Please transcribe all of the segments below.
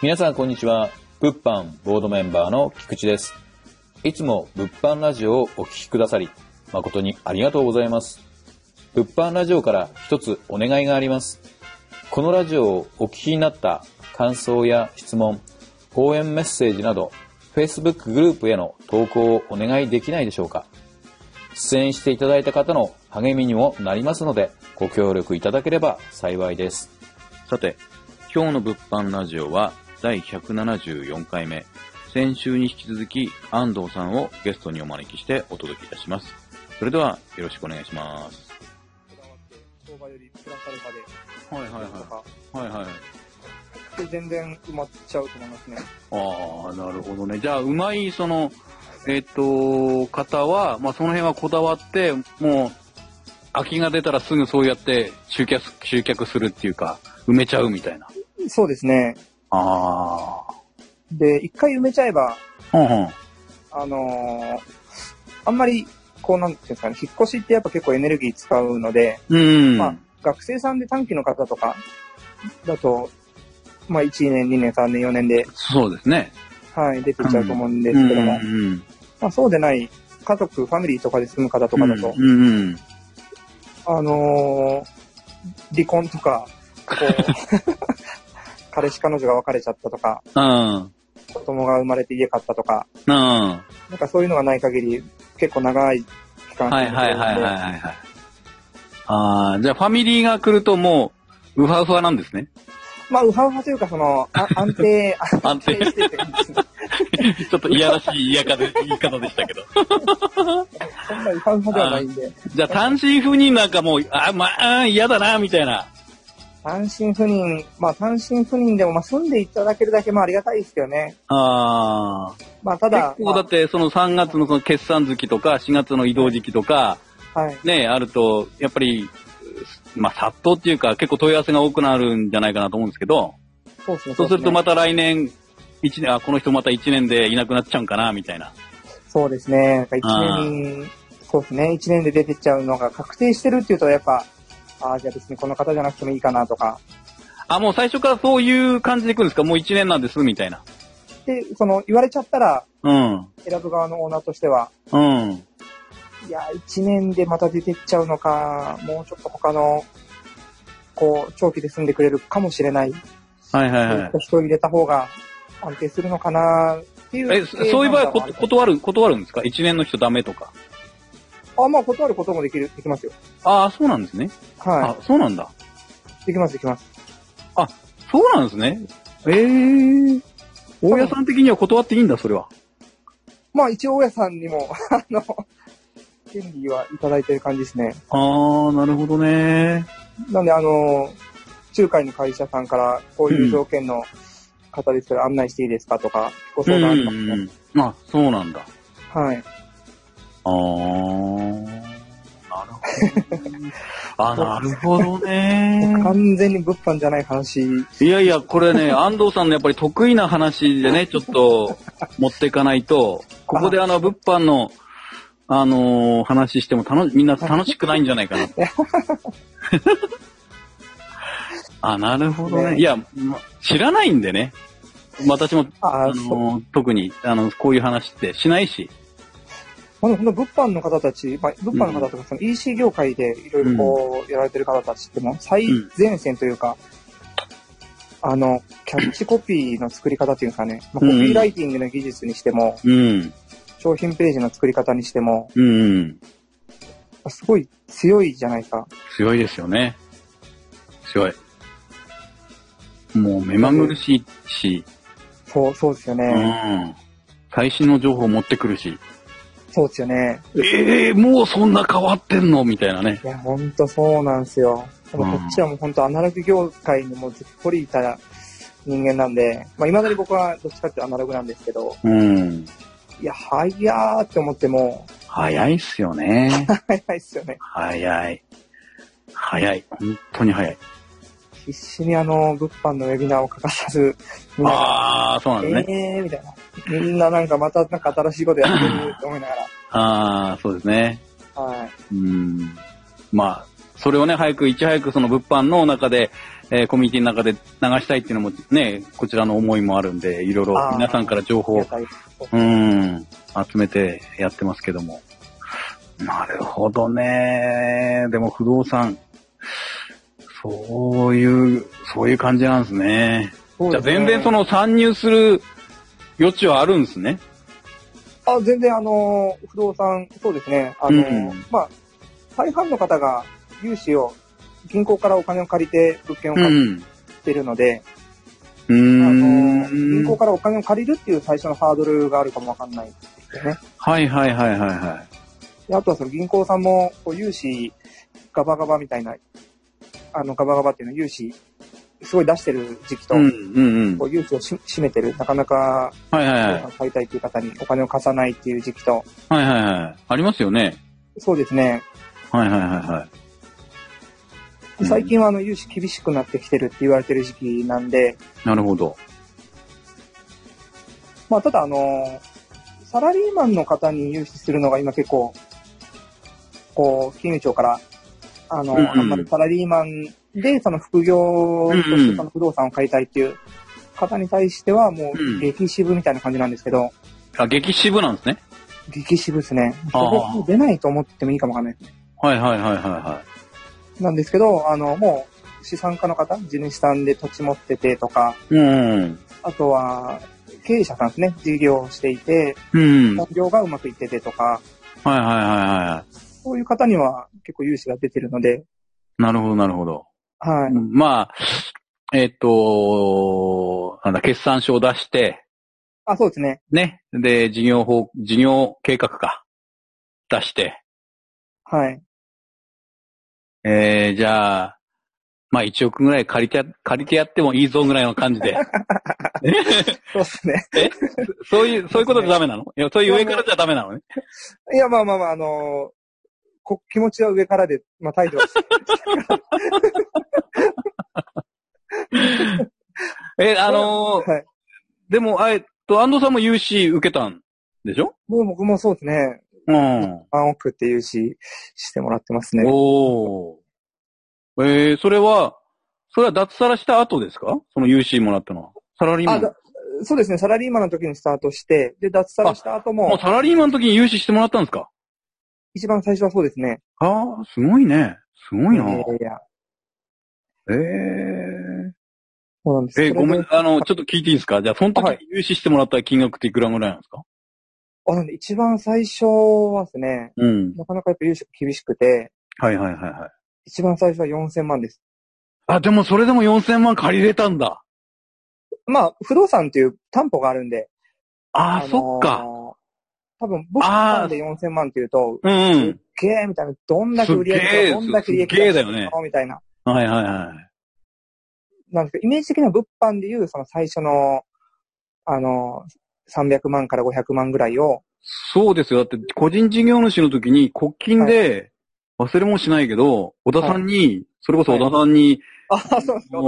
皆さんこんにちは。物販ボードメンバーの菊池です。いつも物販ラジオをお聞きくださり誠にありがとうございます。物販ラジオから一つお願いがあります。このラジオをお聞きになった感想や質問、応援メッセージなど Facebook グループへの投稿をお願いできないでしょうか。出演していただいた方の励みにもなりますのでご協力いただければ幸いです。さて、今日の物販ラジオは第174回目。先週に引き続き安藤さんをゲストにお招きしてお届けいたします。それではよろしくお願いします。 相場よりプラスアルファで。 はいはいはい。はいはい。 で全然埋まっちゃうと思いますね。 ああ、なるほどね。じゃあ、うまい、方は、まあ、その辺はこだわって、もう、空きが出たらすぐそうやって集客するっていうか、埋めちゃうみたいな。 そうですね。 ああ。 で、一回埋めちゃえば、あんまり、こうなんていうんですかね、引っ越しってやっぱ結構エネルギー使うので、まあ、学生さんで短期の方とかだと、まあ、1年、2年、3年、4年で、 そうですね。 はい、出てっちゃうと思うんですけども、まあ、そうでない、家族、ファミリーとかで住む方とかだと、離婚とか、こう、彼氏彼女が別れちゃったとか、子供が生まれて家買ったとか、なんかそういうのがない限り、結構長い期間。 はい。ああ、じゃあファミリーが来るともう、ウハウハなんですね。 まあ、ウハウハというか、安定してって感じですね。 ちょっといやらしい言い方でしたけど。 そんなウハウハではないんで。 じゃあ単身赴任なんかもう、嫌だな、みたいな。 単身赴任でも、まあ、住んでいただけるだけ、まあ、ありがたいですけどね。 ああ。 まあ、ただ。 結構だって、その3月のその決算月とか、4月の移動時期とか、 はい。 ね、あると、やっぱり、まあ、殺到っていうか、結構問い合わせが多くなるんじゃないかなと思うんですけど、 そうですね。 そうするとまた来年、この人また1年でいなくなっちゃうんかな、みたいな。 そうですね。そうですね。1年で出てっちゃうのが確定してるっていうと、やっぱ、じゃあ別にこの方じゃなくてもいいかなとか。 もう最初からそういう感じでいくんですか？もう1年なんです、みたいな。 で、言われちゃったら、選ぶ側のオーナーとしては、いや、1年でまた出てっちゃうのか、もうちょっと他の、長期で住んでくれるかもしれない。人を入れた方が安定するのかなっていう。 そういう場合は断るんですか？ 1 年の人ダメとか。 まあ、断ることもできますよ。 そうなんですね。 はい。 そうなんだ。 できます。 そうなんですね。大家さん的には断っていいんだ、それは。 まあ、一応大家さんにも、権利はいただいてる感じですね。 なるほどね。 なんで、仲介の会社さんから、こういう条件の方ですから案内していいですかとか、ご相談ありますね。 そうなんだ。 はい。 なるほどね。 完全に物販じゃない話。 いや、これね、安藤さんのやっぱり得意な話でね、ちょっと持っていかないと、ここで物販の、話してもみんな楽しくないんじゃないかな。なるほどね。いや、知らないんでね。私も、特に、こういう話ってしないし。 物販の方たち、物販の方とか、EC 業界でいろいろやられてる方たちっても最前線というか、キャッチコピーの作り方っていうんですかね、コピーライティングの技術にしても、商品ページの作り方にしても、すごい強いじゃないですか。 強いですよね。強い。もう目まぐるしいし。 そうですよね。 最新の情報を持ってくるし。 そうですよね。 もうそんな変わってんのみたいなね。 いや、ほんとそうなんですよ。こっちはもうほんとアナログ業界にもずっぽりいた人間なんで、未だに僕はどっちかってアナログなんですけど、いや、早ーって思っても。 早いっすよね。 早いっすよね。 早い。本当に早い。 必死に物販のウェビナーを欠かさず、 そうなんですね。 みたいな。みんなまた新しいことやってるって思いながら。そうですね。 はい。 まあ、それをね、いち早くその物販の中で、 コミュニティの中で流したいっていうのもね、こちらの思いもあるんで、いろいろ皆さんから情報を、集めてやってますけども。なるほどね。でも不動産、そういう感じなんですね。じゃあ全然その参入する余地はあるんですね。 全然不動産、そうですね。まあ、大半の方が融資を、銀行からお金を借りて物件を買ってるので、銀行からお金を借りるっていう最初のハードルがあるかもわかんないですよね。 はい。 であとはその銀行さんも、融資ガバガバみたいな、ガバガバっていうのは融資、すごい出してる時期と、融資を占めてる、なかなか、買いたいっていう方にお金を貸さないっていう時期と。 ありますよね。 そうですね。最近は融資厳しくなってきてるって言われてる時期なんで。 なるほど。 まあ、ただサラリーマンの方に融資するのが今結構、金融庁から、あんまりサラリーマンで、その副業としてその不動産を買いたいっていう方に対しては、もう、激渋みたいな感じなんですけど。 激渋なんですね。 激渋ですね。もう出ないと思ってもいいかもわかんないですね。なんですけど、もう、資産家の方、地主さんで土地持っててとか、あとは、経営者さんですね、事業をしていて、本業がうまくいっててとか、そういう方には結構融資が出てるので。 なるほど。 はい。 まあ、決算書を出して、 そうですね。 ね。で、事業計画か。出して。 はい。 じゃあ、まあ1億ぐらい借りてやってもいいぞぐらいの感じで。 そうですね。 そういうことでダメなの？いや、そういう上からじゃダメなのね。 いや、まあ、気持ちは上からで、まあ態度は。 はい。でも、安藤さんも融資受けたんでしょ？ 僕もそうですね。3億って融資してもらってますね。 それは脱サラした後ですか？その融資もらったのは。サラリーマン。 そうですね。サラリーマンの時にスタートして、で、脱サラした後も。 もうサラリーマンの時に融資してもらったんですか？ 一番最初はそうですね。 すごいね。すごいな。 そうなんです。 ごめん、ちょっと聞いていいですか？じゃあ、その時に融資してもらった金額っていくらぐらいなんですか？ なんで一番最初はですね、なかなかやっぱ融資が厳しくて、一番最初は4000万です。 でもそれでも4000万借りれたんだ。 まあ、不動産っていう担保があるんで。 そっか。 多分、物販で4000万っていうと、すっげえみたいな、どんだけ売り上げたどんだけ利益出したのみたいな。なんですけど、イメージ的には物販でいう、その最初の、300万から500万ぐらいを。 そうですよ。だって、個人事業主の時に、国金で、忘れもしないけど、小田さんに、それこそ小田さんに、 そうですか。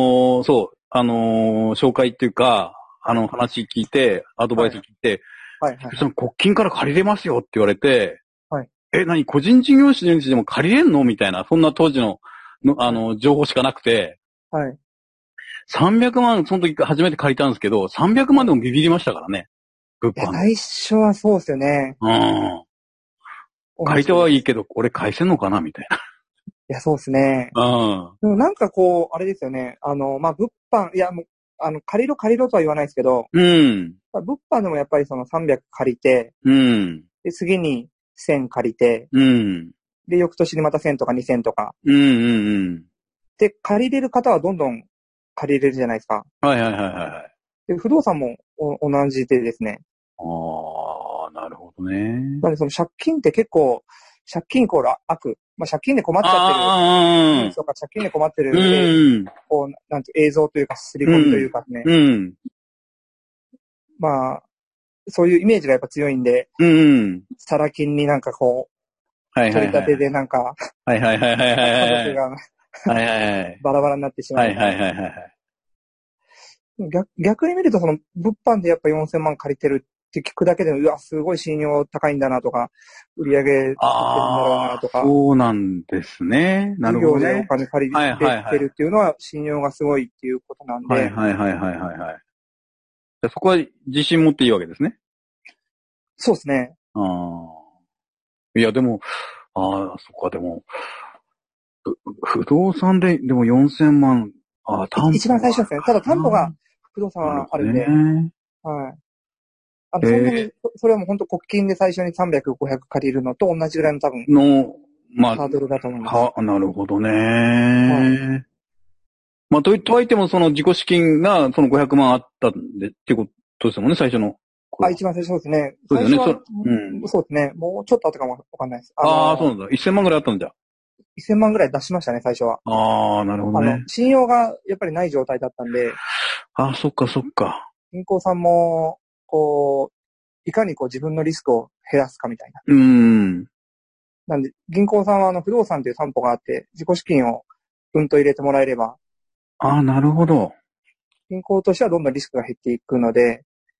紹介っていうか、話聞いて、アドバイス聞いて、その国金から借りれますよって言われて、何個人事業主でも借りれんのみたいな、そんな当時の、情報しかなくて、300万、その時初めて借りたんですけど、300万でもビビりましたからね。物販。 最初はそうですよね。 借りてはいいけど、俺返せんのかなみたいな。 いや、そうですね。でもなんかあれですよね。まあ、物販、いや、借りろとは言わないですけど、物販でもやっぱりその300借りて、で、次に1000借りて、で、翌年にまた1000とか2000とか。で、借りれる方はどんどん借りれるじゃないですか。で、不動産も同じでですね。 なるほどね。 なので、その借金って結構、借金イコール悪。まあ、借金で困っちゃってる。とか、借金で困ってる。なんて映像というか、刷り込みというかね。まあ、そういうイメージがやっぱ強いんで、サラ金になんか取り立てでなんか、家族がバラバラになってしまう。逆に見ると、その、物販でやっぱ4000万借りてるっって聞くだけで、うわ、すごい信用高いんだなとか、売り上げ作ってるんだろうなとか。 そうなんですね。なるほどね。 事業でお金借りてるっていうのは信用がすごいっていうことなんで。 はい。そこは自信持っていいわけですね。 そうですね。 いや、でも、そっか、でも、不動産で、でも4000万、担保。 一番最初ですね。ただ担保が不動産はあるんで。はい。そんなに、それはもう本当国金で最初に300、500借りるのと同じぐらいの多分、ハードルだと思います。 なるほどね。とはいってもその自己資金がその500万あったんでっていうことですもんね、最初の。 一番最初そうですね。 そうですよね。 そうですね。もうちょっとあったかもわかんないです。 そうなんだ。1000万ぐらいあったんじゃ。 1000万ぐらい出しましたね、最初は。 なるほどね。 信用がやっぱりない状態だったんで。 そっか。 銀行さんも、いかに自分のリスクを減らすかみたいな。なんで、銀行さんは不動産という担保があって、自己資金を入れてもらえれば。 なるほど。 銀行としてはどんどんリスクが減っていくので。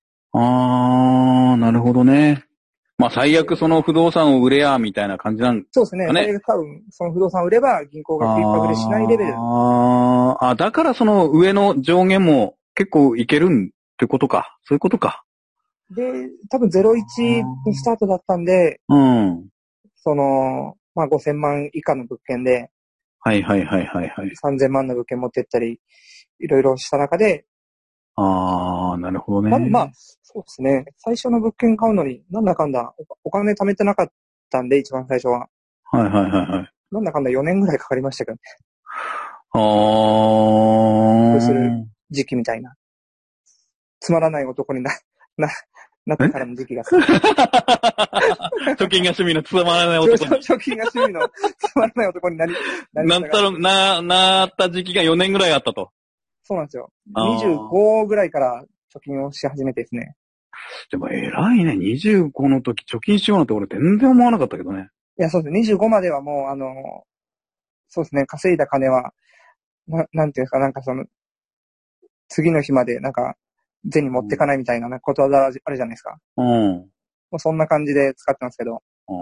なるほどね。最悪その不動産を売れや、みたいな感じなんそうですね。最悪多分、その不動産を売れば銀行が食いっぱぐれしないレベル。 だからその上の上限も結構いけるってことか。そういうことか。 で、多分01にスタートだったんで、5000万以下の物件で、3000万の物件持ってったり、いろいろした中で、 なるほどね。 そうですね。最初の物件買うのに、なんだかんだお金貯めてなかったんで、一番最初は。なんだかんだ4年ぐらいかかりましたけどね。そうする時期みたいな。つまらない男になってからの時期が。 貯金が趣味のつまらない男に。 貯金が趣味のつまらない男になった時期が4年ぐらいあったと。 そうなんですよ。25ぐらいから貯金をし始めてですね。 でも偉いね。25の時貯金しようなんて俺全然思わなかったけどね。 いや、そうですね。25まではもうそうですね。稼いだ金は、なんていうんですか、次の日まで銭持ってかないみたいなことわざあるじゃないですか。もうそんな感じで使ってますけど。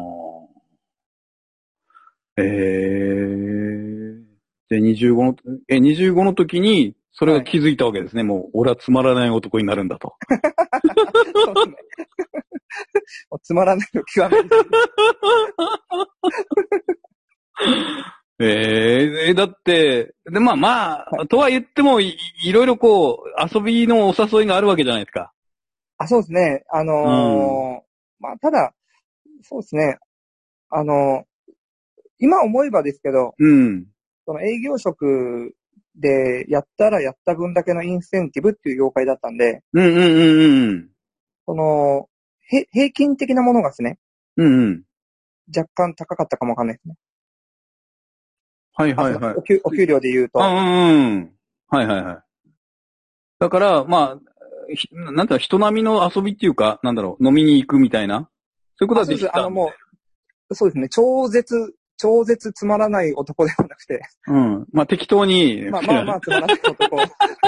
で、25の時に、それが気づいたわけですね。もう、俺はつまらない男になるんだと。 そうですね。もうつまらないの極めだって、で、とは言ってもいろいろ遊びのお誘いがあるわけじゃないですか。 そうですね。ただ、そうですね。今思えばですけど、その営業職でやったらやった分だけのインセンティブっていう業界だったんで、その、平均的なものがですね、若干高かったかもわかんないですね。お給料で言うと。 だから、なんだろう、人並みの遊びっていうか、なんだろう、飲みに行くみたいな。そういうことはできた。 そうですね。超絶つまらない男ではなくて。 適当に。 つまらない男。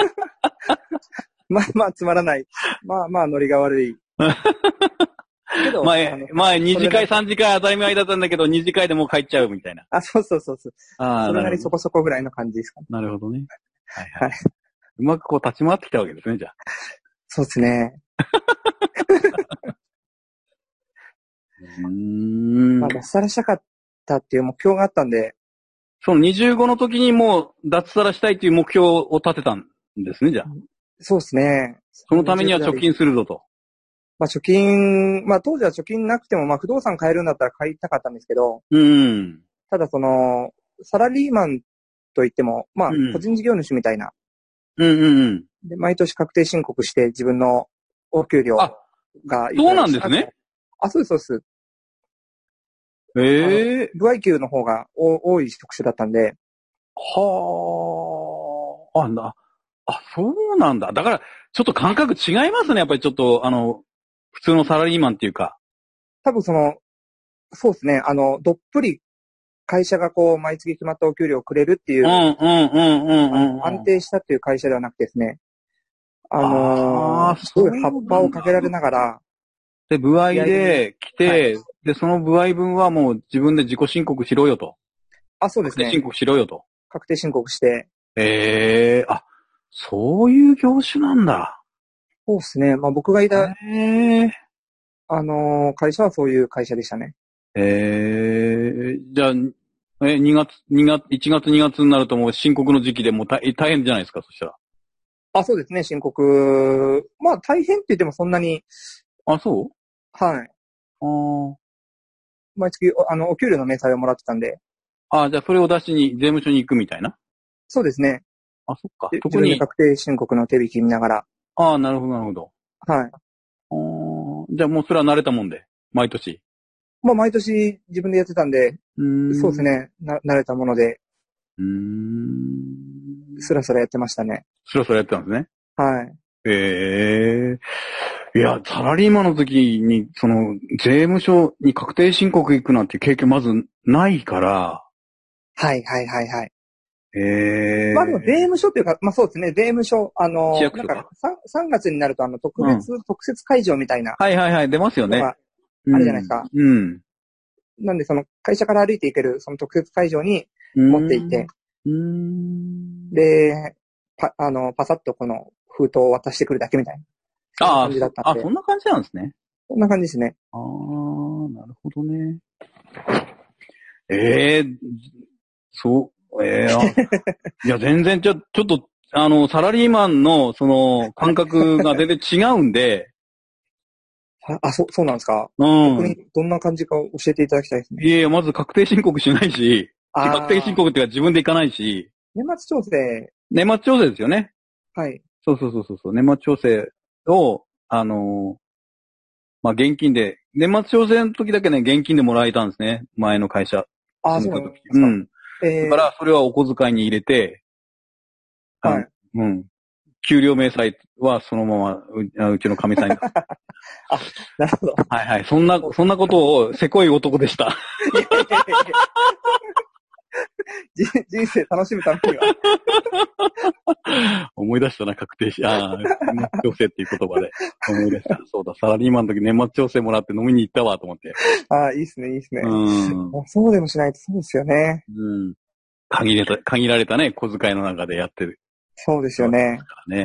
つまらない。ノリが悪い。 けど前2次会、3次会当たり前だったんだけど、2次会でもう帰っちゃうみたいな。 そう。それなりそこそこぐらいの感じですかね。 なるほどね。はい。うまく立ち回ってきたわけですね、じゃあ。 そうですね。脱サラしたかったっていう目標があったんで。 その25の時にもう脱サラしたいっていう目標を立てたんですね、じゃあ。 そうですね。 そのためには貯金するぞと。 貯金、当時は貯金なくても、不動産買えるんだったら買いたかったんですけど、ただサラリーマンといっても、個人事業主みたいな。で、毎年確定申告して自分のお給料が。 そうなんですね。 そうです。歩合給の方が多い職種だったんで。 そうなんだ。だから、ちょっと感覚違いますね。やっぱりちょっと、普通のサラリーマンっていうか。 多分そうですね。どっぷり会社が毎月決まったお給料をくれるっていう、安定したっていう会社ではなくてですね。すごい葉っぱをかけられながら、 で、歩合で来て、はい、で、その歩合分はもう自分で自己申告しろよと。 あ、そうですね。 確定申告しろよと。 確定申告して。 あ、そういう業種なんだ。 そうですね。まあ僕がいた、会社はそういう会社でしたね。 じゃあ、1月、2月になるともう申告の時期でもう大変じゃないですか、そしたら。 あ、そうですね、申告。まあ大変って言ってもそんなに。 あ、そう？ はい。毎月、お給料の明細をもらってたんで。 あ、じゃあそれを出しに税務署に行くみたいな？ そうですね。 あ、そっか。 自分で確定申告の手引き見ながら。 あ、なるほど、なるほど。 はい。 じゃあもうそれは慣れたもんで、毎年。 まあ毎年自分でやってたんで、そうですね、慣れたもので。スラスラやってましたね。 スラスラやってたんですね。 はい。 いや、サラリーマンの時に、税務署に確定申告行くなんて経験まずないから。 はいはいはいはい。まあでも税務署っていうか、まあそうですね、税務署、なんか3月になると特設会場みたいな。 はいはいはい、出ますよね。 あるじゃないですか。なんで会社から歩いて行けるその特設会場に持っていて。で、パサッとこの封筒を渡してくるだけみたいな。感じだったんで。 そんな感じなんですね。 そんな感じですね。 なるほどね。いや、全然ちょっと、サラリーマンの、感覚が全然違うんで。 そうなんですか。逆にどんな感じか教えていただきたいですね。 いや、まず確定申告しないし、確定申告っていうか自分で行かないし。 年末調整。 年末調整ですよね。 はい。 そう。年末調整を、まあ、現金で、年末調整の時だけね、現金でもらえたんですね。前の会社。 そうなんですか。 だから、それはお小遣いに入れて、 はい。 給料明細はそのまま、うちの神さんに。 なるほど。 はいはい。そんなことを、せこい男でした。 人生楽しむためには。 思い出したな、確定し、年末調整っていう言葉で。思い出した。そうだ、サラリーマンの時年末調整もらって飲みに行ったわ、と思って。 いいっすね、いいっすね。そうでもしないとそうですよね。 限られたね、小遣いの中でやってる。 そうですよね。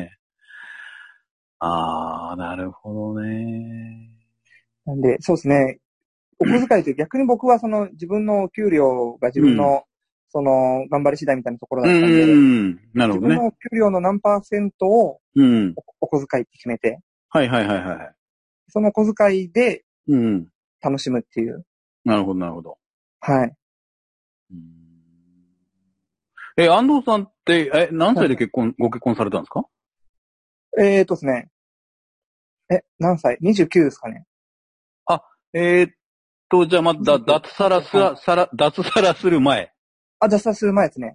なるほどね。 なんで、そうですね。お小遣いって逆に僕は自分の給料が自分の、頑張り次第みたいなところだったんで、 なるほどね。 自分の給料の何%を、お小遣いって決めて、 はい。 その小遣いで、楽しむっていう。 なるほど。 はい。 安藤さんって、何歳でご結婚されたんですか？ ですね。何歳 ?29 ですかね。 じゃあまだ脱サラする前。 脱サラする前ですね。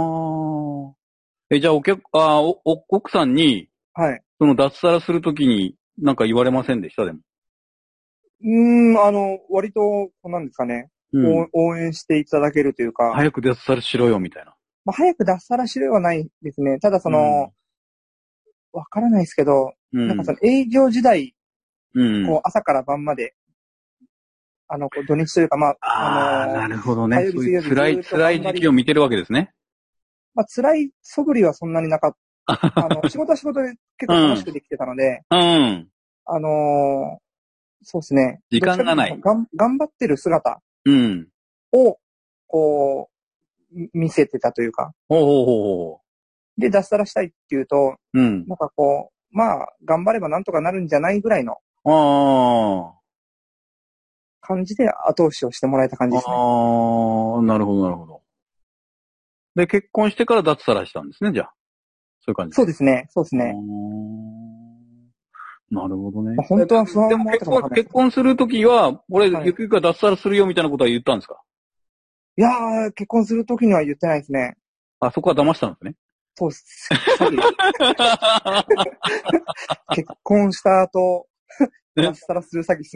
じゃあ奥さんに、 はい。 脱サラするときになんか言われませんでしたでも。 割と、なんですかね。応援していただけるというか。 早く脱サラしろよ、みたいな。 まあ、早く脱サラしろはないですね。ただわからないですけど、なんか営業時代、朝から晩まで、土日というか、まあ、 なるほどね。そういう辛い時期を見てるわけですね。 まあ、辛い素振りはそんなになかった。仕事は仕事で結構楽しくできてたので、そうですね。 時間がない。 頑張ってる姿を、見せてたというか。で、脱サラしたいっていうと、なんかまあ、頑張ればなんとかなるんじゃないぐらいの感じで後押しをしてもらえた感じですね。 なるほど。で、結婚してから脱サラしたんですね、じゃあ。そういう感じ。 そうですね。 なるほどね。 本当は不安もあったかもわかんない。 結婚するときは、俺、ゆくゆくは脱サラするよみたいなことは言ったんですか？ いやー、結婚するときには言ってないですね。 そこは騙したんですね。 そうです。結婚した後、脱サラする詐欺です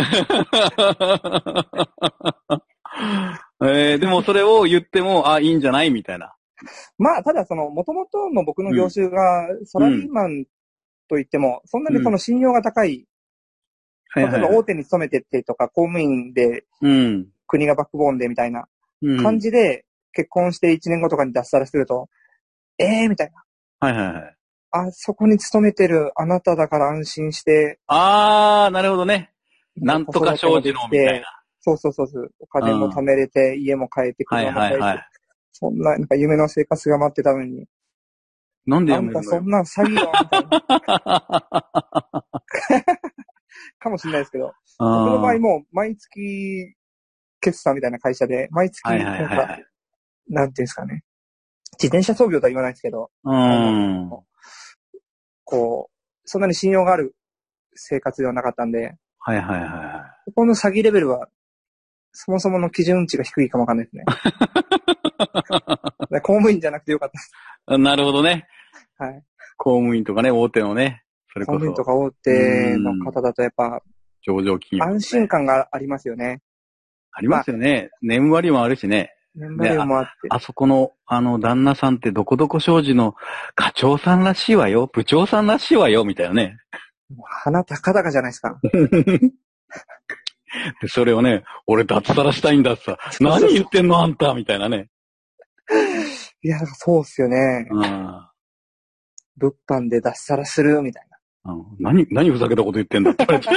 ね。でもそれを言っても、いいんじゃないみたいな。 まあ、ただ元々の僕の業種が、サラリーマンといっても、そんなに信用が高い例えば大手に勤めてってとか、公務員で、国がバックボーンでみたいな感じで、結婚して1年後とかに脱サラすると、みたいな。 はいはいはい。 あそこに勤めてるあなただから安心して。 なるほどね。なんとか障子のみたいな。 そう。お金も貯めれて、家も買えて、車も買えて。そんな、なんか夢の生活が待ってたのに。 なんでやめるの？ なんかそんなん詐欺よ、みたいな。かもしれないですけど。僕の場合も毎月決算みたいな会社で、毎月なんか、なんていうんですかね。自転車操業とは言わないですけど、こう、そんなに信用がある生活ではなかったんで、ここの詐欺レベルは、そもそもの基準値が低いかもわかんないですね。公務員じゃなくてよかったです。 なるほどね。 はい。 公務員とかね、大手のね、それこそ。 公務員とか大手の方だとやっぱ、 上場企業、 安心感がありますよね。 ありますよね。年割もあるしね。 年割もあって。 あそこの、旦那さんってどこどこ商事の課長さんらしいわよ、部長さんらしいわよ、みたいなね。 鼻高々じゃないですか。 で、それをね、俺脱サラしたいんだってさ、何言ってんのあんたみたいなね。 いや、そうっすよね。物販で脱サラする、みたいな。何ふざけたこと言ってんだって言われて。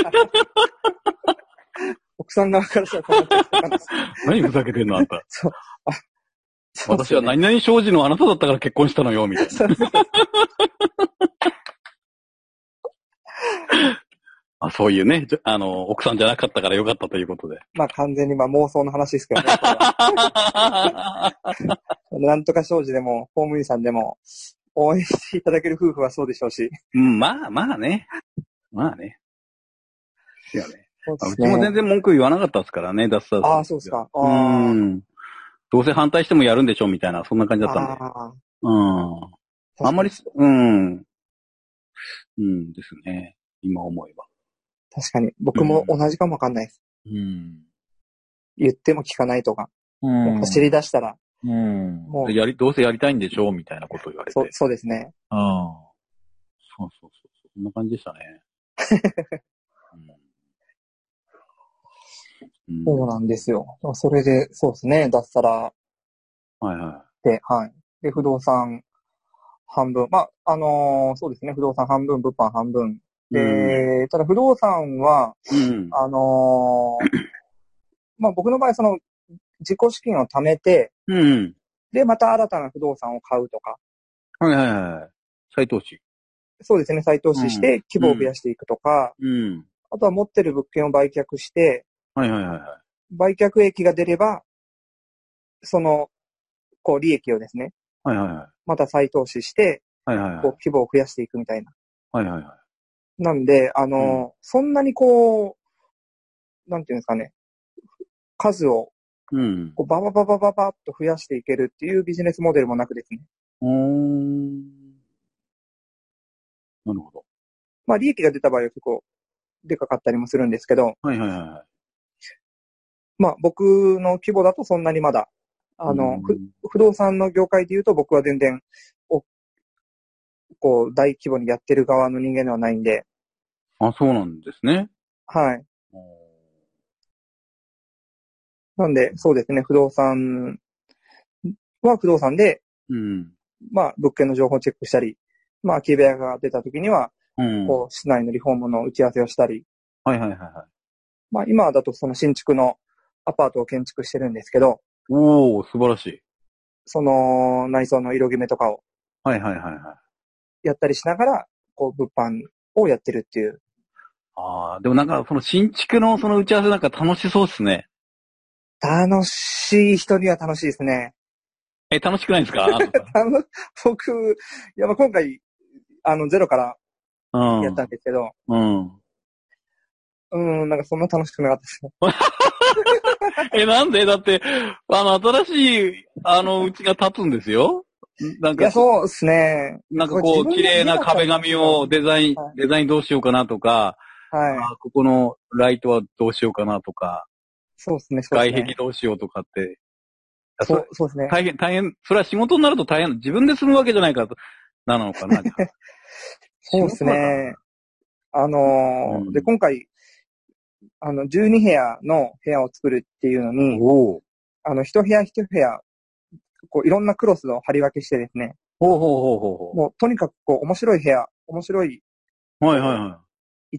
奥さん側からしたら何ふざけてんのあんた。 そう。 私は何々商事のあなただったから結婚したのよ、みたいな。そういうね、奥さんじゃなかったからよかったということで。 まあ完全に妄想の話ですけどね。なんとか商事でも、公務員さんでも、応援していただける夫婦はそうでしょうし。 まあね。ですよね。うちも全然文句言わなかったですからね、脱サラ。 そうですか。 どうせ反対してもやるんでしょみたいな、そんな感じだったんで。あんまり、ですね。今思えば。 確かに。僕も同じかもわかんないです。言っても聞かないとか。もう走り出したら。 もうどうせやりたいんでしょみたいなことを言われて。 そうですね。 そう。そんな感じでしたね。 そうなんですよ。それで、そうですね、脱サラ。で、で、不動産半分。そうですね、不動産半分、物販半分。で、ただ不動産は、僕の場合、自己資金を貯めて、で、また新たな不動産を買うとか。 再投資。 そうですね、再投資して規模を増やしていくとか、あとは持ってる物件を売却して、売却益が出れば、利益をですね、また再投資して、規模を増やしていくみたいな。なんで、そんなになんていうんですかね、数を、ババッと増やしていけるっていうビジネスモデルもなくですね。 なるほど。 利益が出た場合は結構、でかかったりもするんですけど、僕の規模だとそんなにまだ、不動産の業界で言うと僕は全然、大規模にやってる側の人間ではないんで。 そうなんですね。 なんで、そうですね、不動産は不動産で、物件の情報をチェックしたり、空き部屋が出た時には、市内のリフォームの打ち合わせをしたり。今だとその新築のアパートを建築してるんですけど。 素晴らしい。 その内装の色決めとかを。やったりしながら、物販をやってるっていう。 でもなんかその新築のその打ち合わせなんか楽しそうですね。 楽しい人には楽しいですね。 楽しくないですか？ 僕、今回、ゼロからやったんですけど、なんかそんな楽しくなかったですね。 なんでだって、新しい、うちが建つんですよ。なんか。 いや、そうですね。 なんか綺麗な壁紙をデザインどうしようかなとか、ここのライトはどうしようかなとか、 そうですね。 外壁どうしようとかって。 そうですね。 大変、それは仕事になると大変、自分で住むわけじゃないから、なのかな。 そうですね。で、今回、 12部屋の部屋を作るっていうのに、一部屋一部屋、こう、いろんなクロスを張り分けしてですね。もう、とにかく、こう、面白い部屋、面白い、 はいはいはい。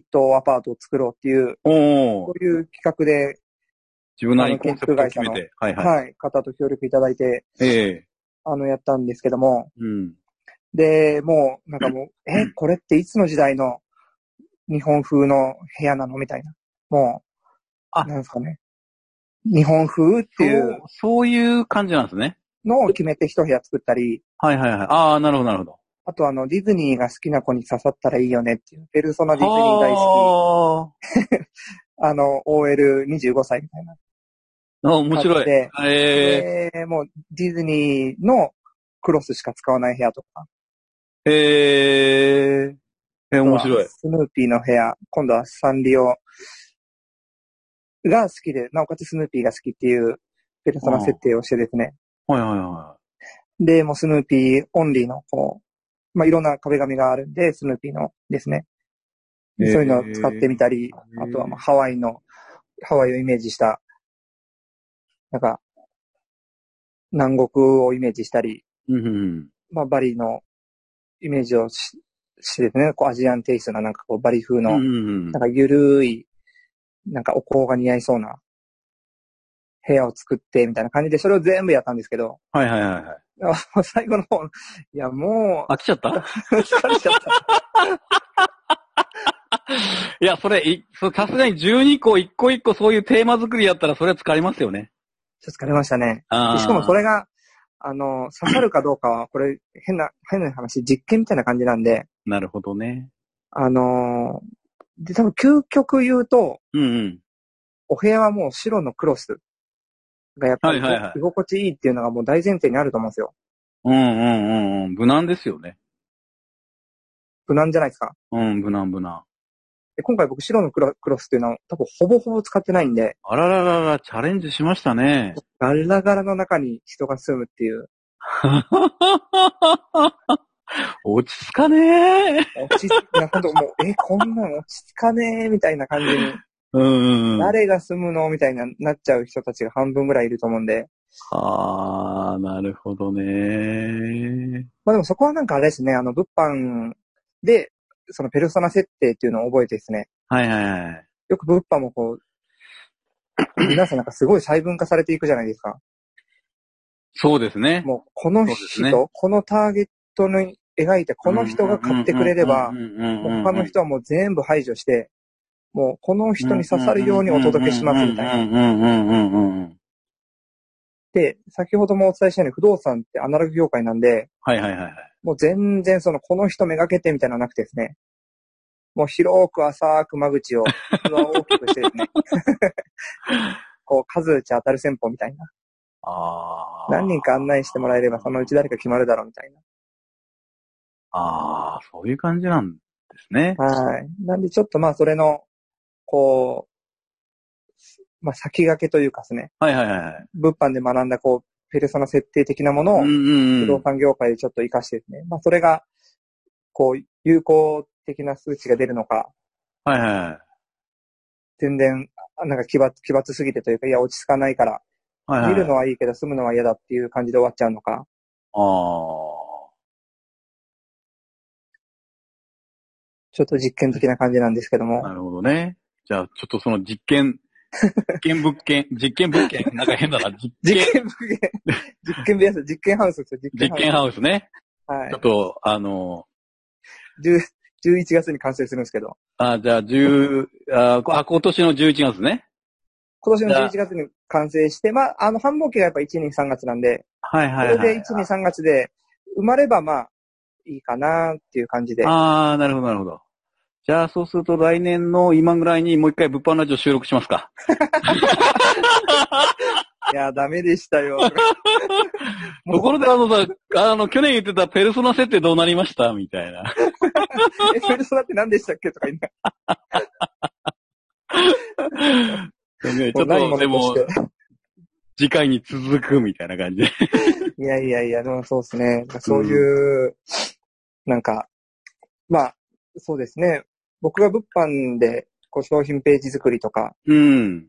一棟アパートを作ろうっていう、そういう企画で、 自分なりにコンセプトを決めて、 はい、方と協力いただいて、やったんですけども、 うん。 で、もう、なんかもう、これっていつの時代の日本風の部屋なのみたいな。もう、なんですかね。日本風っていう。 そういう感じなんですね。 のを決めて一部屋作ったり。 はいはいはい。ああ、なるほどなるほど。 あとディズニーが好きな子に刺さったらいいよねっていう。ペルソナディズニー大好き。OL25 歳みたいな。 面白い。 もうディズニーのクロスしか使わない部屋とか。 面白い。 スヌーピーの部屋。今度はサンリオが好きで、なおかつスヌーピーが好きっていうペルソナ設定をしてですね。 はいはいはい。 で、もうスヌーピーオンリーの、こう、いろんな壁紙があるんで、スヌーピーのですね。そういうのを使ってみたり、あとはハワイをイメージした、なんか、南国をイメージしたり、バリのイメージをしてですね、こうアジアンテイストななんかこうバリ風の、なんかゆるい、なんかお香が似合いそうな部屋を作ってみたいな感じで、それを全部やったんですけど。 はいはいはいはい。 最後の方、いやもう。 飽きちゃった疲れちゃった。 いや、さすがに12個、一個一個そういうテーマ作りやったらそれは疲れますよね。 疲れましたね。しかもそれが、刺さるかどうかは、これ、変な話、実験みたいな感じなんで。 なるほどね。 で、多分究極言うと、お部屋はもう白のクロスがやっぱり居心地いいっていうのがもう大前提にあると思うんですよ。 無難ですよね。 無難じゃないですか。 無難。 で、今回僕白のクロスっていうのは多分ほぼほぼ使ってないんで。 あらららら、チャレンジしましたね。 ガラガラの中に人が住むっていう。 落ち着かねー。ほんともう、こんなん落ち着かねーみたいな感じに。誰が住むのみたいになっちゃう人たちが半分ぐらいいると思うんで。 なるほどね。 でもそこはなんかあれですね、物販で、そのペルソナ設定っていうのを覚えてですね。 はいはいはい。 よく物販もこう、皆さんなんかすごい細分化されていくじゃないですか。 そうですね。 もうこの人、このターゲットに描いてこの人が買ってくれれば、他の人はもう全部排除して、もうこの人に刺さるようにお届けしますみたいな。で、先ほどもお伝えしたように不動産ってアナログ業界なんで、もう全然この人めがけてみたいなのなくてですね。もう広く浅く間口を大きくしてですね。こう数打ち当たる戦法みたいな。何人か案内してもらえればそのうち誰か決まるだろうみたいな。 そういう感じなんですね。 はい。なんでちょっとそれの、こう、先駆けというかですね。物販で学んだペルソナ設定的なものを、不動産業界でちょっと活かしてですね。それが、有効的な数値が出るのか。全然、なんか奇抜すぎてというか、いや、落ち着かないから、見るのはいいけど住むのは嫌だっていう感じで終わっちゃうのか。ちょっと実験的な感じなんですけども。 なるほどね。じゃあ、ちょっとその実験物件、なんか変だな。 実験部屋です。実験ハウスですよ。 実験ハウスね。 はい。 ちょっと、 11月に完成するんですけど。 じゃあ、今年の11月ね。 今年の11月に完成して、繁忙期がやっぱ1、2、3月なんで、それで1、2、3月で埋まればいいかなっていう感じで。 なるほど。じゃあ、そうすると来年の今ぐらいにもう一回物販ラジオ収録しますか。 いや、ダメでしたよ。 ところで去年言ってたペルソナ設定どうなりましたみたいな。 ペルソナって何でしたっけとか言いな。 ちょっと、でも、次回に続くみたいな感じで。 いや、でもそうですね。そういう、なんか、そうですね。僕が物販でこう商品ページ作りとか、 うん。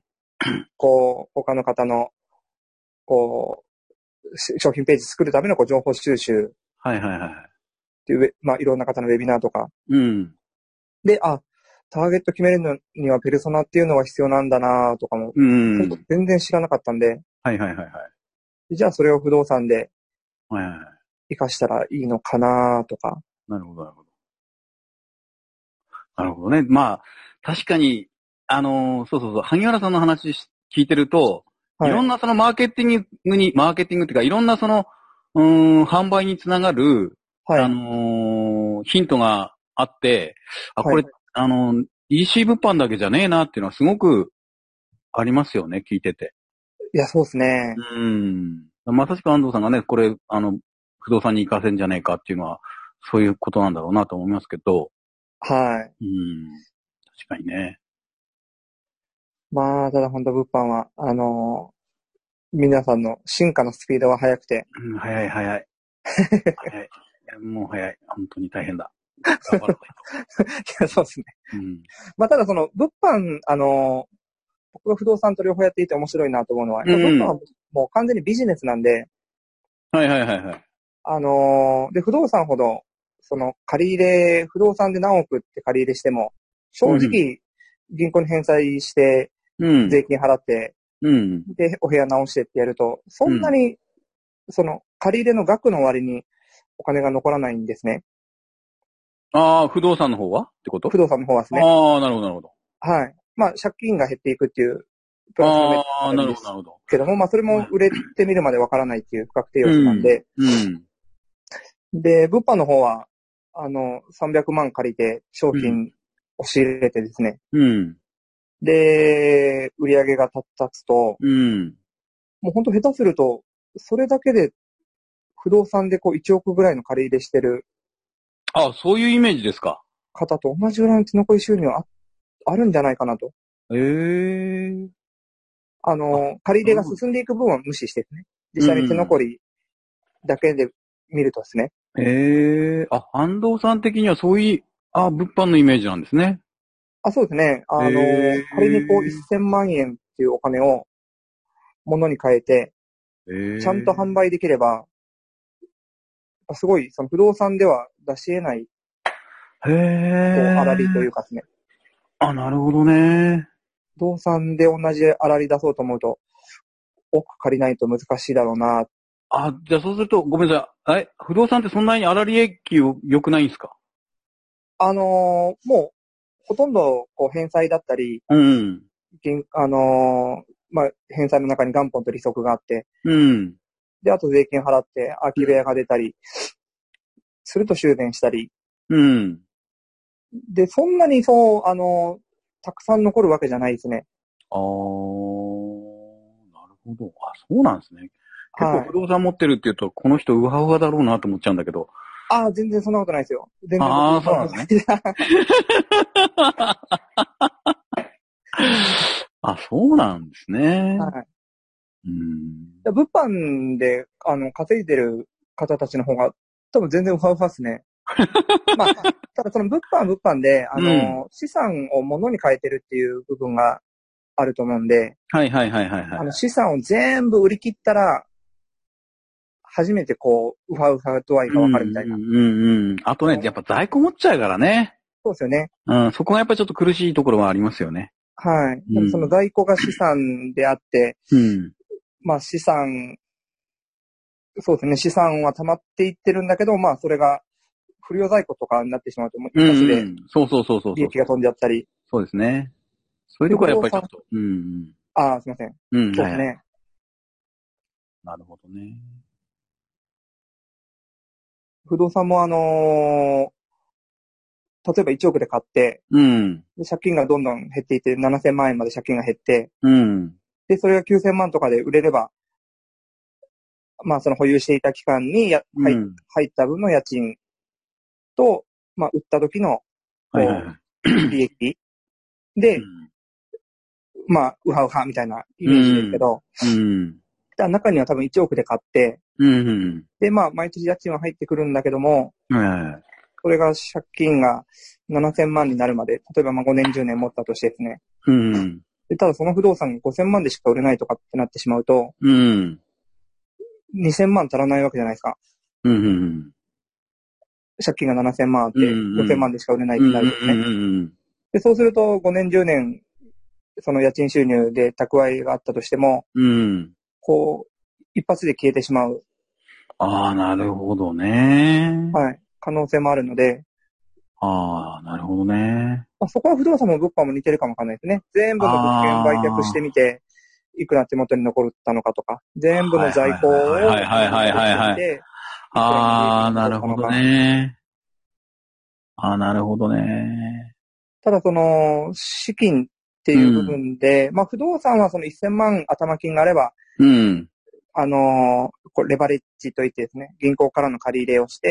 こう、他の方の、こ商品ページ作るためのこう情報収集はいはいはい。 っていう、まあ、いろんな方のウェビナーとか。 うん。 で、ターゲット決めるのにはペルソナっていうのが必要なんだなとかも、 うん。 全然知らなかったんで、 はいはいはいはい。 じゃあそれを不動産ではいはいはい。 活かしたらいいのかなとか。 なるほどなるほど。なるほどね。まあ、確かに、そうそうそう、萩原さんの話聞いてると、はい、いろんなそのマーケティングっていうか、いろんなその、販売につながる、はい、ヒントがあって、これ、はい、EC 物販だけじゃねえなっていうのはすごくありますよね、聞いてて。 いや、そうですね。 まさしく安藤さんがね、これ、不動産に行かせんじゃねえかっていうのは、そういうことなんだろうなと思いますけど。 はい。 確かにね。 まあ、ただ本当物販は、皆さんの進化のスピードは速くて。 早い。早い。もう早い。本当に大変だ。頑張らないと。 いや、そうですね。まあ、ただその、物販、僕が不動産と両方やっていて面白いなと思うのは、物販はもう完全にビジネスなんで、 はい。 で、不動産ほど、その、不動産で何億って借り入れしても、正直、銀行に返済して、税金払って、で、お部屋直してってやると、そんなに、その、借り入れの額の割にお金が残らないんですね。 不動産の方はってこと？ 不動産の方はですね。 なるほど。 はい。まあ、借金が減っていくっていう、プラスのメリットなんですけども、まあ、それも売れてみるまでわからないっていう不確定要素なんで、で、物販の方は、300万借りて商品を仕入れてですね、で、売り上げが立つと、もう本当下手すると、それだけで不動産でこう1億ぐらいの借り入れしてる。 そういうイメージですか。 方と同じぐらいの手残り収入はあるんじゃないかなと。借り入れが進んでいく分は無視してですね。実際に手残りだけで見るとですね。 安藤さん的にはそういう、物販のイメージなんですね。 そうですね。仮にこう1000万円っていうお金を物に変えて、ちゃんと販売できれば、すごい、その不動産では出し得ない、粗利というかですね。 なるほどね。 不動産で同じ粗利出そうと思うと、億借りないと難しいだろうな。 じゃあそうすると、ごめんなさい。不動産ってそんなに粗利益良くないんですか？ もう、ほとんど、こう、返済だったり、まあ、返済の中に元本と利息があって、で、あと税金払って、空き部屋が出たり、すると修繕したり、で、そんなにそう、たくさん残るわけじゃないですね。 なるほど。そうなんですね。結構不動産持ってるって言うと、この人ウハウハだろうなと思っちゃうんだけど。 全然そんなことないですよ。全然そうなんですね。そうなんですね。 はい。物販で、稼いでる方たちの方が、多分全然ウハウハっすね。まあ、ただその物販で、資産を物に変えてるっていう部分があると思うんで、資産を全部売り切ったら、初めてこう、ウハウハ度合いがわかるみたいな。 あとね、やっぱ在庫持っちゃうからね。 そうですよね。 そこがやっぱりちょっと苦しいところはありますよね。 はい。その在庫が資産であって、まあ資産、そうですね、資産は溜まっていってるんだけど、まあそれが不良在庫とかになってしまうと、一発で利益が飛んじゃったり。 そうですね。そういうところはやっぱりちょっと。 すいません。そうですね。 なるほどね。 不動産も例えば1億で買って、で借金がどんどん減っていって、7000万円まで借金が減って、で、それが9000万とかで売れれば、まあその保有していた期間に入った分の家賃と、まあ売った時の、利益で、まあ、ウハウハみたいなイメージですけど、中には多分1億で買って、で、まあ、毎年家賃は入ってくるんだけども、 それが借金が7000万になるまで、例えば5年10年持ったとしてですね。 うん。 で、ただその不動産が5000万でしか売れないとかってなってしまうと、 うん。 2000万足らないわけじゃないですか。 うん。 借金が7000万あって、5000万でしか売れないってなるんですね。で、そうすると5年10年、その家賃収入で蓄えがあったとしても、こう、一発で消えてしまう。 ああ、なるほどね。 はい。可能性もあるので。 ああ、なるほどね。 そこは不動産も物販も似てるかもわかんないですね。全部の物件売却してみて、いくら手元に残ったのかとか、全部の在庫を見てみて、 ああ、なるほどね。ああ、なるほどね。 ただその、資金っていう部分で、不動産はその1000万頭金があれば、レバレッジといってですね、銀行からの借り入れをして、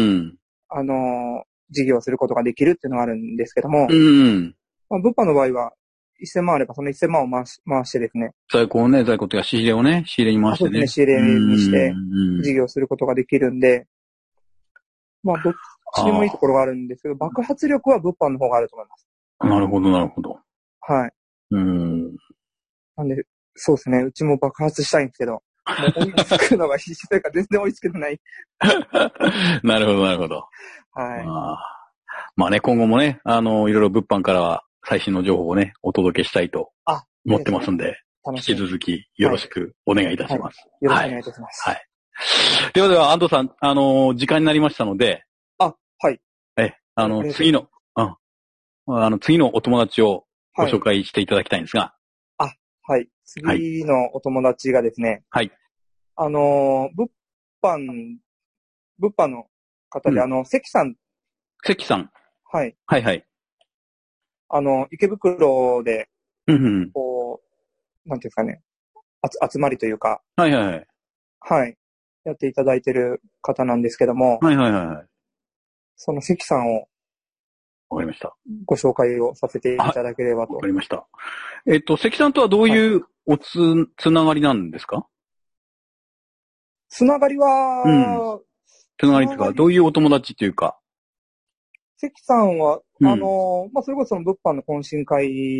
事業をすることができるっていうのがあるんですけども、物販の場合は1000万あればその1000万を回してですね。 在庫というか仕入れをね、仕入れに回してね。 そうですね、仕入れにして事業をすることができるんで、どっちにもいいところがあるんですけど、爆発力は物販の方があると思います。 なるほど、なるほど。 はい。なんで、そうですね、うちも爆発したいんですけど、もう追いつくのが必死というか全然追いつけてない。 なるほど、なるほど。はい。ね、今後もね、いろいろ物販からは最新の情報をね、お届けしたいと思ってますんで、引き続きよろしくお願いいたします。 よろしくお願いいたします。 はい。では、安藤さん、時間になりましたので、 はい。 次のお友達をご紹介していただきたいんですが。 はい。次のお友達がですね。 はい。 物販の方で、関さん。 関さん。 はい。 はいはい。 池袋で、 こう、なんていうんですかね、集まりというか。 はいはいはい。 はい。やっていただいてる方なんですけども。 はいはいはい。 その関さんを。 わかりました。 ご紹介をさせていただければと。 わかりました。関さんとはどういうつながりなんですか？ つながりは、 つながりというか、どういうお友達っていうか。 関さんは、それこそその物販の懇親会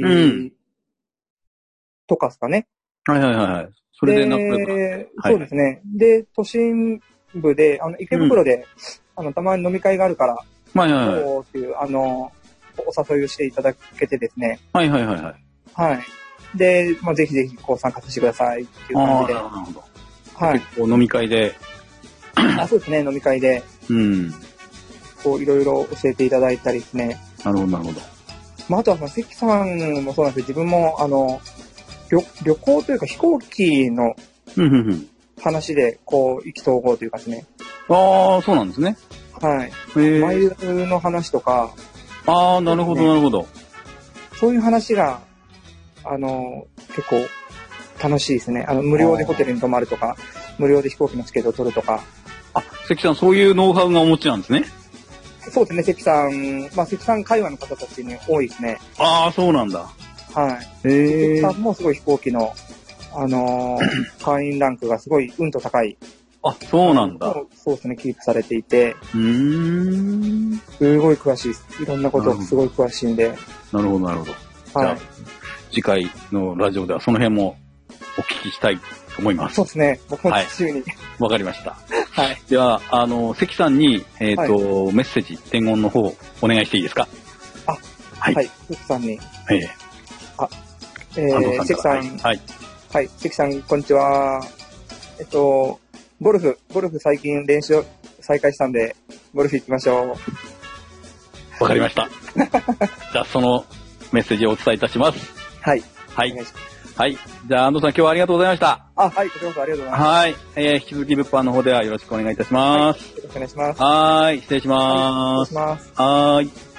とかですかね。 はいはいはい。それでそうですね。で、都心部で、池袋で、たまに飲み会があるから、っていう、お誘いをしていただけてですね。 はいはいはいはい。 はい。で、ぜひぜひ参加させてくださいっていう感じで。 なるほど。はい。結構飲み会で。 そうですね、飲み会で。いろいろ教えていただいたりですね。 なるほどなるほど。 あとは関さんもそうなんですけど、自分も旅行というか飛行機の話で意気投合というかですね。 ああ、そうなんですね。 はい。マイルの話とか。 ああ、なるほどなるほど。 そういう話が、結構楽しいですね。無料でホテルに泊まるとか、無料で飛行機のチケットを取るとか。 関さん、そういうノウハウがお持ちなんですね。 そうですね、関さん会話の方たちに多いですね。 ああ、そうなんだ。 はい。関さんもすごい飛行機の、会員ランクがすごいと高い。 そうなんだ。 そうですね、キープされていて。すごい詳しいです。いろんなことすごい詳しいんで。 なるほど、なるほど。じゃあ、次回のラジオではその辺もお聞きしたいと思います。 そうですね。僕も週に。 わかりました。 はい。 では、関さんに、メッセージ、伝言の方、お願いしていいですか？ はい。関さんに。関さん。はい。関さん、こんにちは。ゴルフ最近練習再開したんで、ゴルフ行きましょう。わかりました。じゃあ、そのメッセージをお伝えいたします。 はい。 はい。はい。じゃあ、安藤さん、今日はありがとうございました。 はい。こちらこそありがとうございます。 はい。引き続き物販の方ではよろしくお願いいたします。 よろしくお願いします。 はい。失礼します。 失礼します。 はい。